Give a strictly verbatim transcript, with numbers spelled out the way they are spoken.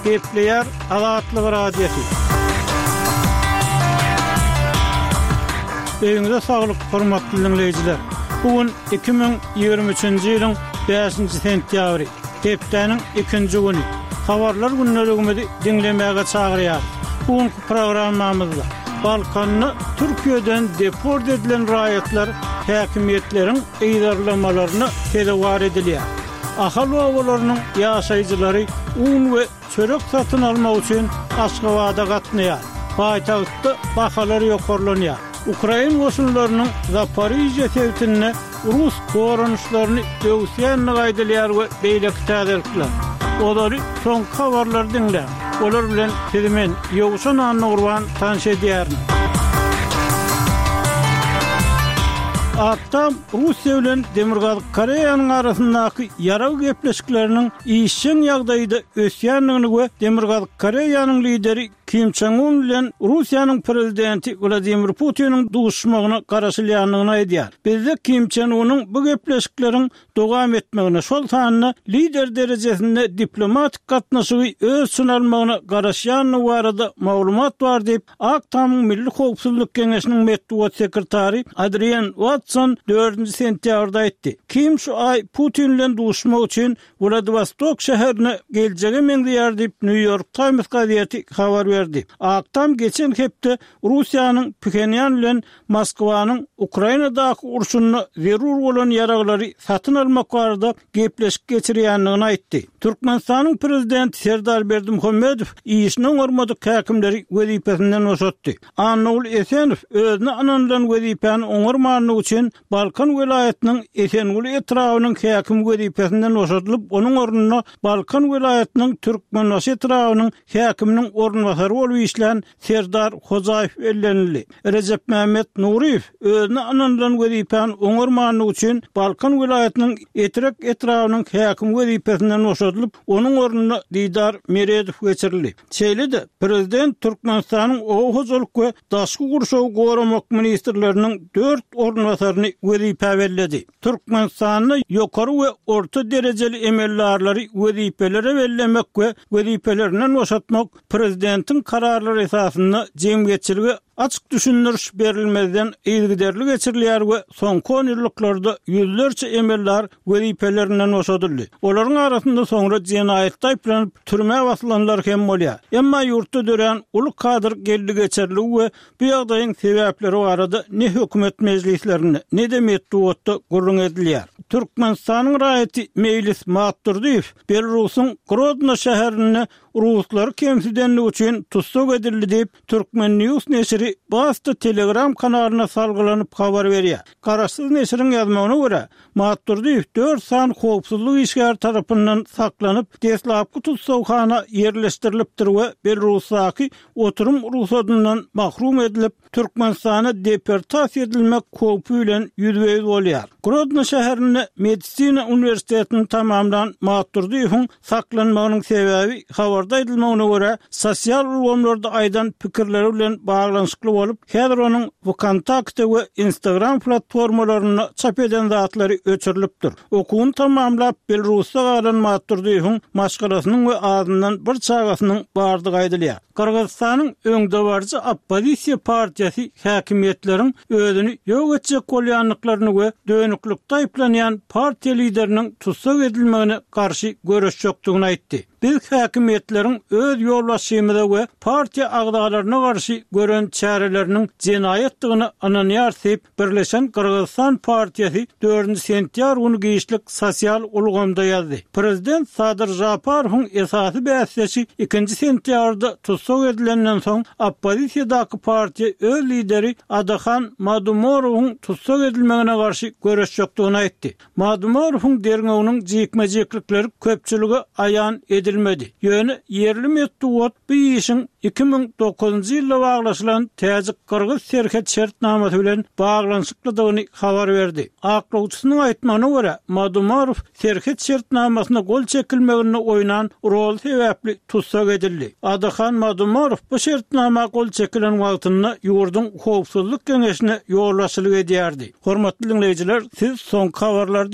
Gepleyer Azatlyk Radiosu. Beýiňize saglyk, hormatly dinleýijiler. Bugün iki bin ýygrimi üçinji ýylyň beşinji sentýabry, hepdeniň ikinji güni. Habarlar günneligimizi dinlemäge çagyrýar. Bugünkü programmamyzda Balkanyny Türkiýeden deport edilen raýatlar häkimiýetleriň eýdarlamalaryny tedawar edilýär. Ahal owalarynyň ýaşaýjylary un we çörek satyn almak üçin Aşgabatda gatnaýar. Paýtagtda bahalar ýokarlanýar. Ukraina goşunlarynyň Zaporizhia täwtine Rus koranışlaryny döwsýänini gaýdalýar we beýle täzirler. Olary soňky habarlar dinle. Olar bilen filmen ýoguşan anagurwan tanş edýär. Attam Russiýa bilen Demirgazyk Koreýanyň arasyndaky ýaraw gepleşikleriniň işçiň ýagdaýynda ösýänligini we Demirgazyk Koreýanyň lideri Kim Jong-un bilen Russiýanyň prezidenti Vladimir Putiniň duşmagyna garaşylýanlygyny aýdýar. Bizde Kim Jong-unyň bu gepleşikleriň dowam etmegine, şol sanyny lider derejesinde diplomatik gatnaşygy öz sunalmagyna garaşýanlygy barada maglumat bar diýip Aktamyň Milli Howpsuzlyk Keňeşiniň medeniýet sekretary Adrian Watson dördünji sentýabrda aýtdy. Kim şu ay Putin bilen duşmak üçin Vladivostok şäherine geljegi meňdýär diýip New York Times gazetesi habar berdi. Aktam geçen hepde Russiýanyň Pxenyan bilen Moskwanyň Ukrainadaky urşuny zerur bolan ýaraglary satyn almak barada gepleşik geçirýänligini aýtdy. Türkmenistanyň prezidenti Serdar Berdimuhammedow işiniň ormadyk häkimleri wezipesinden boşatdy. Anul Esenow özüne ananlan wezipäni oňarmanyny üçin Balkan welaýatynyň Esengul etrawynyň häkim wezipesinden boşatylyp, onuň ornuna Balkan welaýatynyň Türkmenbaşy etrawynyň häkiminiň ornwasary bolup işlän Serdar Hojaýew ellenildi. Recep Mehmet Nuriýew özüne ananlan wezipäni oňarmanyny üçin Balkan welaýatynyň Etrek etrawynyň häkim wezipesinden boşatylyp, onuň ornuna Didar Meredow geçirildi. Çeýlede prezident Türkmenistanyň ow hojalyk we daşky gurşawy goramak ministrleriniň dört ornwasaryny wezipä berledi. Türkmenistanyň ýokary we orta derejeli emellerleri wezipelere bellemek we wezipelerinden boşatmak prezidentiň kararlary esasynda jemgyýetçiligi açık düşündürüş berilmeden ilgiderli geçirilýär we soňky on ýyllarda ýüzlerçe emeller wezipelerinden boşadyldy. Olaryň arasynda soňra jenaýat taýplanyp türme baslanlar hem bolýar. Emma ýurtda dören uly kadr geldi geçerligi we bu ýagdaýyň sebäpleri barada ne hökümet mejlislerini ne de medeniýetde gurrun edilýär. Türkmenistanyň raýaty Mejlis Maturdyýew Belarusyň Grodno şäherine Ruslar kemsidenligi üçin tutsak edildi diýip Türkmen News neşri bastı Telegram kanalyna salgylanyp habar berýär. Garaşsyz neşriň ýazmagyna görä, Maturdyýew dört san howpsuzlyk işgär tarapyndan saklanyp deslapky tutsawhana ýerleşdirilipdir we Belarusdaky oturum ruhsatyndan mahrum edilip Türkmenistana deportasiýa edilmek howpy bilen ýüzbeýiz bolýar. Grodno şäherine Medisina Universitetini tamamlan Maturdyýewiň saklanmagynyň sebäbi habarda edilmegine görä, sosial ulgamlarda aýdan pikirleri bilen baglanyşykly bolup, häzir onuň WeContact we Instagram platformalaryna çap eden zatlary öçürilipdir. Okuwuny tamamlap Belarusda galan Maturdyýewiň maşgalasynyň we azyndan bir çagasynyň bardygy aýdylýar. Kırgızstanyň öňdebarjy Oppozisiýa partiýasy häkimiýetleriň özüni ýok etjek bolýanlyklaryny we dönüklik taýplanýan partiýa lideriniň tutsak edilmegine garşy görüşjekdigini aýtdy. Biz häkimiýetleriň öz ýolbaşçymyza we partiýa agdalaryna garşy gören çäreleriniň jenaýetdigini ananýar diýip Birleşen Kırgızstan partiýasy dördünji sentýabr güni giýişlik sosial ulgamda ýazdy. Prezident Sadyr Japarowyň esasy bäsleşi ikinji sentýabrda tutsak edilenden soň oppozisiýadaky partiýa öz lideri Adahan Madumowowyň tutsak edilmegine garşy görüşjekdigini aýtdy. Madumowowyň derňegiň jekmejeklikleri köpçüligi aýan edilmedi. Ýöne yerli medeniýet bu işin iki bin dokuzunji ýylda baglaşylan Täjik Kırgız serhet şertnamasy bilen baglanyşyklydygyny habar berdi. Aklawçysynyň aýtmagyna görä, Madumowow serhet şertnamasyna gol çekilmegine oýnan rol sebäpli tutsak edildi. Adahan Madumowow bu şertnama gol çekilen wagtynda ýurdun howpsuzlyk keňeşine ýolbaşçylyk edýärdi. Hormatly dinleýijiler, siz soňky habarlary